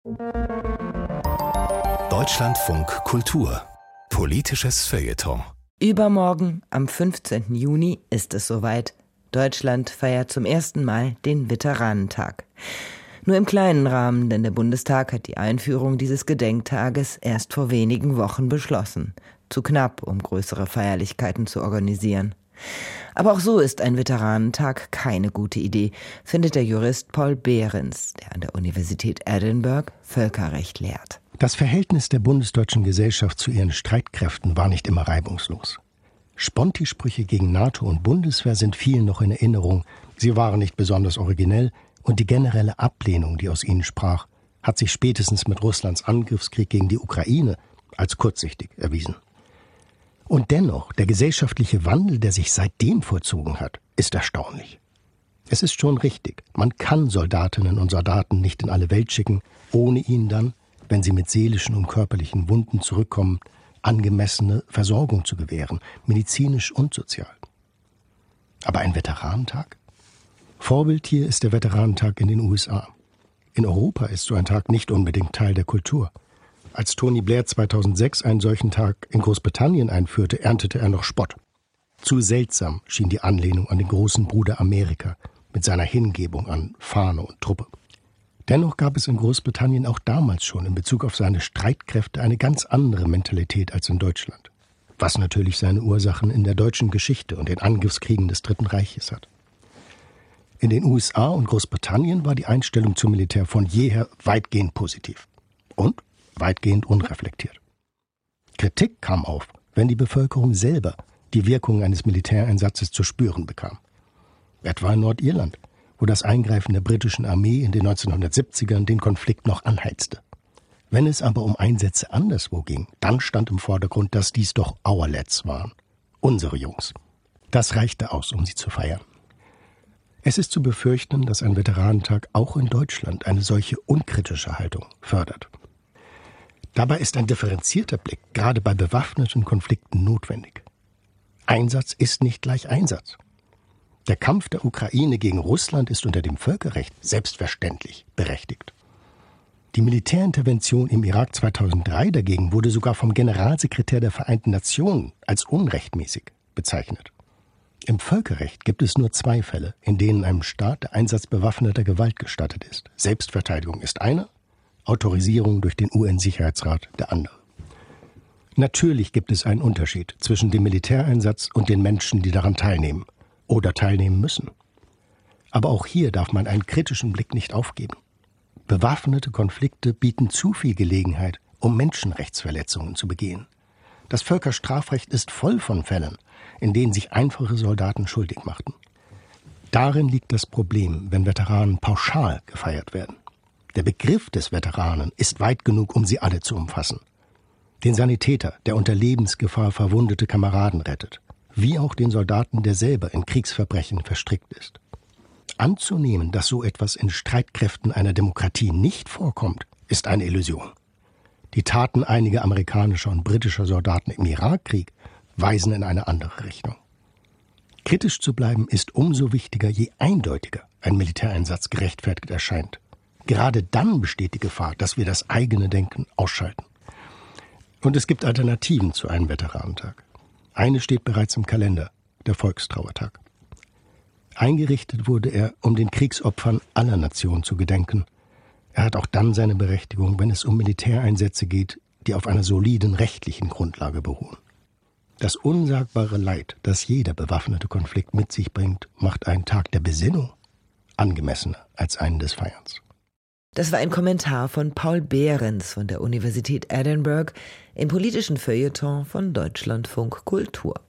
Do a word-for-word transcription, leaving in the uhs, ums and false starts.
Deutschlandfunk Kultur. Politisches Feuilleton. Übermorgen, am fünfzehnten Juni, ist es soweit. Deutschland feiert zum ersten Mal den Veteranentag. Nur im kleinen Rahmen, denn der Bundestag hat die Einführung dieses Gedenktages erst vor wenigen Wochen beschlossen. Zu knapp, um größere Feierlichkeiten zu organisieren. Aber auch so ist ein Veteranentag keine gute Idee, findet der Jurist Paul Behrens, der an der Universität Edinburgh Völkerrecht lehrt. Das Verhältnis der bundesdeutschen Gesellschaft zu ihren Streitkräften war nicht immer reibungslos. Sponti-Sprüche gegen NATO und Bundeswehr sind vielen noch in Erinnerung. Sie waren nicht besonders originell und die generelle Ablehnung, die aus ihnen sprach, hat sich spätestens mit Russlands Angriffskrieg gegen die Ukraine als kurzsichtig erwiesen. Und dennoch, der gesellschaftliche Wandel, der sich seitdem vollzogen hat, ist erstaunlich. Es ist schon richtig, man kann Soldatinnen und Soldaten nicht in alle Welt schicken, ohne ihnen dann, wenn sie mit seelischen und körperlichen Wunden zurückkommen, angemessene Versorgung zu gewähren, medizinisch und sozial. Aber ein Veteranentag? Vorbild hier ist der Veteranentag in den U S A. In Europa ist so ein Tag nicht unbedingt Teil der Kultur. Als Tony Blair zweitausendsechs einen solchen Tag in Großbritannien einführte, erntete er noch Spott. Zu seltsam schien die Anlehnung an den großen Bruder Amerika mit seiner Hingebung an Fahne und Truppe. Dennoch gab es in Großbritannien auch damals schon in Bezug auf seine Streitkräfte eine ganz andere Mentalität als in Deutschland. Was natürlich seine Ursachen in der deutschen Geschichte und den Angriffskriegen des Dritten Reiches hat. In den U S A und Großbritannien war die Einstellung zum Militär von jeher weitgehend positiv und weitgehend unreflektiert. Kritik kam auf, wenn die Bevölkerung selber die Wirkungen eines Militäreinsatzes zu spüren bekam. Etwa in Nordirland, wo das Eingreifen der britischen Armee in den neunzehnhundertsiebzigern den Konflikt noch anheizte. Wenn es aber um Einsätze anderswo ging, dann stand im Vordergrund, dass dies doch our lads waren. Unsere Jungs. Das reichte aus, um sie zu feiern. Es ist zu befürchten, dass ein Veteranentag auch in Deutschland eine solche unkritische Haltung fördert. Dabei ist ein differenzierter Blick gerade bei bewaffneten Konflikten notwendig. Einsatz ist nicht gleich Einsatz. Der Kampf der Ukraine gegen Russland ist unter dem Völkerrecht selbstverständlich berechtigt. Die Militärintervention im Irak zweitausenddrei dagegen wurde sogar vom Generalsekretär der Vereinten Nationen als unrechtmäßig bezeichnet. Im Völkerrecht gibt es nur zwei Fälle, in denen einem Staat der Einsatz bewaffneter Gewalt gestattet ist. Selbstverteidigung ist einer, Autorisierung durch den U N-Sicherheitsrat der andere. Natürlich gibt es einen Unterschied zwischen dem Militäreinsatz und den Menschen, die daran teilnehmen oder teilnehmen müssen. Aber auch hier darf man einen kritischen Blick nicht aufgeben. Bewaffnete Konflikte bieten zu viel Gelegenheit, um Menschenrechtsverletzungen zu begehen. Das Völkerstrafrecht ist voll von Fällen, in denen sich einfache Soldaten schuldig machten. Darin liegt das Problem, wenn Veteranen pauschal gefeiert werden. Der Begriff des Veteranen ist weit genug, um sie alle zu umfassen. Den Sanitäter, der unter Lebensgefahr verwundete Kameraden rettet, wie auch den Soldaten, der selber in Kriegsverbrechen verstrickt ist. Anzunehmen, dass so etwas in Streitkräften einer Demokratie nicht vorkommt, ist eine Illusion. Die Taten einiger amerikanischer und britischer Soldaten im Irakkrieg weisen in eine andere Richtung. Kritisch zu bleiben ist umso wichtiger, je eindeutiger ein Militäreinsatz gerechtfertigt erscheint. Gerade dann besteht die Gefahr, dass wir das eigene Denken ausschalten. Und es gibt Alternativen zu einem Veteranentag. Eine steht bereits im Kalender, der Volkstrauertag. Eingerichtet wurde er, um den Kriegsopfern aller Nationen zu gedenken. Er hat auch dann seine Berechtigung, wenn es um Militäreinsätze geht, die auf einer soliden rechtlichen Grundlage beruhen. Das unsagbare Leid, das jeder bewaffnete Konflikt mit sich bringt, macht einen Tag der Besinnung angemessener als einen des Feierns. Das war ein Kommentar von Paul Behrens von der Universität Edinburgh im politischen Feuilleton von Deutschlandfunk Kultur.